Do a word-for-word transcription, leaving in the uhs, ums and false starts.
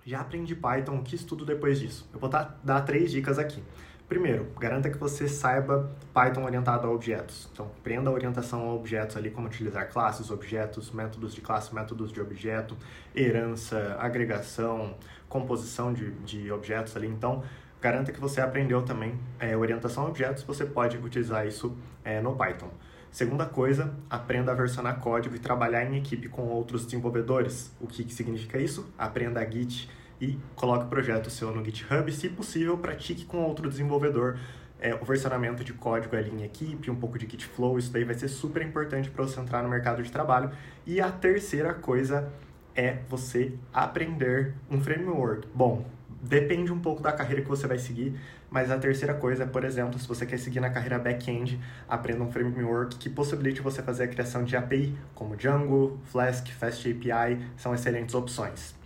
Já aprendi Python, o que estudo depois disso? Eu vou dar, dar três dicas aqui. Primeiro, garanta que você saiba Python orientado a objetos. Então, aprenda a orientação a objetos ali, como utilizar classes, objetos, métodos de classe, métodos de objeto, herança, agregação, composição de, de objetos ali. Então, garanta que você aprendeu também é, orientação a objetos, você pode utilizar isso é, no Python. Segunda coisa, aprenda a versionar código e trabalhar em equipe com outros desenvolvedores. O que, que significa isso? Aprenda a Git e coloque o projeto seu no GitHub. Se possível, pratique com outro desenvolvedor é, o versionamento de código ali em equipe, um pouco de Git Flow. Isso daí vai ser super importante para você entrar no mercado de trabalho. E a terceira coisa é você aprender um framework. Bom, depende um pouco da carreira que você vai seguir, mas a terceira coisa é, por exemplo, se você quer seguir na carreira back-end, aprenda um framework que possibilite você fazer a criação de A P I, como Django, Flask, Fast A P I, são excelentes opções.